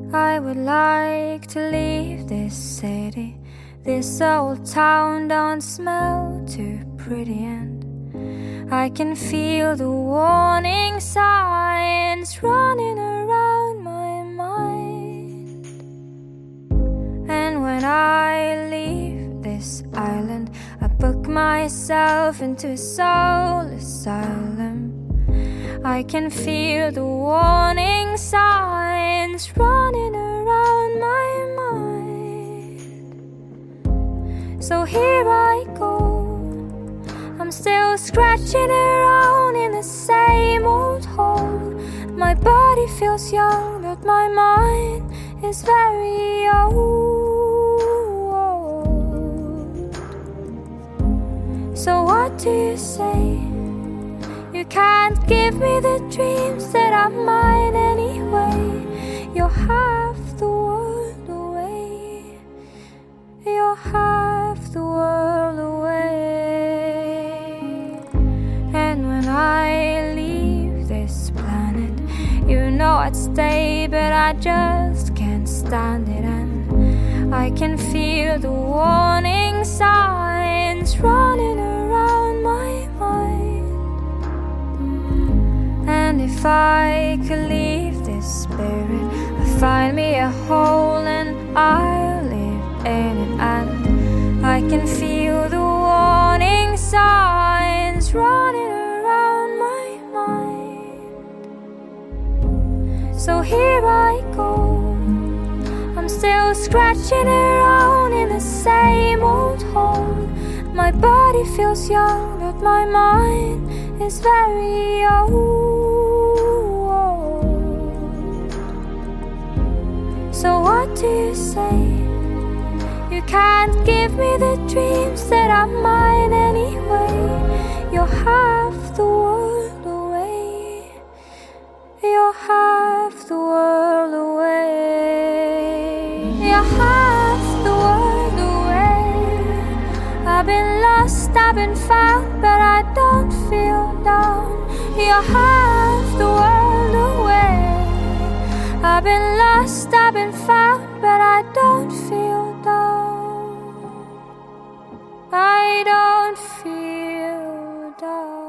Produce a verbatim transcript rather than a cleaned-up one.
I would like to leave this city. This old town don't smell too pretty, and I can feel the warning signs running around my mind. And when I leave this island, I book myself into a soul asylum. I can feel the warning signs running around my mind. So here I go, I'm still scratching around in the same old hole. My body feels young, but my mind is very old. So what do you say? You can't give me the dreams that are mine anyway. You're half the world away. You're half the world away. And when I leave this planet, you know I'd stay, but I just can't stand it. And I can feel the warning signs running around my mind. And if I could leave this spirit, I'd find me a hole and I'll live in it. And I can feel the warning signs running around my mind. So here I go, I'm still scratching around in the same old hole. My body feels young, but my mind is very old. So what do you say? You can't give me the dreams that are mine anyway. You're half the world away. You're half the world away. You're half the world away. I've been lost, I've been found, but I don't feel down. You're half the world away. I've been lost, I've been found, but I don't feel down. I don't feel down.